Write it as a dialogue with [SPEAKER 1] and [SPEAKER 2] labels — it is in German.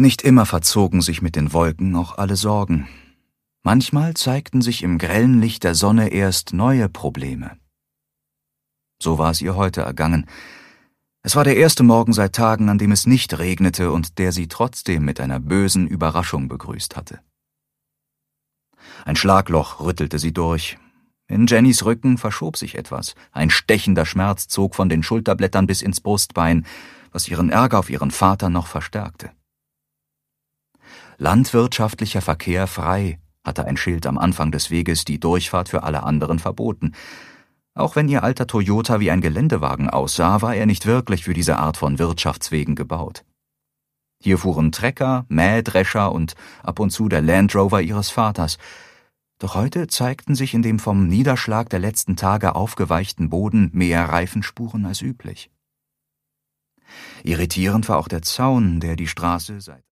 [SPEAKER 1] Nicht immer verzogen sich mit den Wolken auch alle Sorgen. Manchmal zeigten sich im grellen Licht der Sonne erst neue Probleme. So war es ihr heute ergangen. Es war der erste Morgen seit Tagen, an dem es nicht regnete und der sie trotzdem mit einer bösen Überraschung begrüßt hatte. Ein Schlagloch rüttelte sie durch. In Jennys Rücken verschob sich etwas. Ein stechender Schmerz zog von den Schulterblättern bis ins Brustbein, was ihren Ärger auf ihren Vater noch verstärkte. Landwirtschaftlicher Verkehr frei, hatte ein Schild am Anfang des Weges die Durchfahrt für alle anderen verboten. Auch wenn ihr alter Toyota wie ein Geländewagen aussah, war er nicht wirklich für diese Art von Wirtschaftswegen gebaut. Hier fuhren Trecker, Mähdrescher und ab und zu der Land Rover ihres Vaters. Doch heute zeigten sich in dem vom Niederschlag der letzten Tage aufgeweichten Boden mehr Reifenspuren als üblich. Irritierend war auch der Zaun, der die Straße seit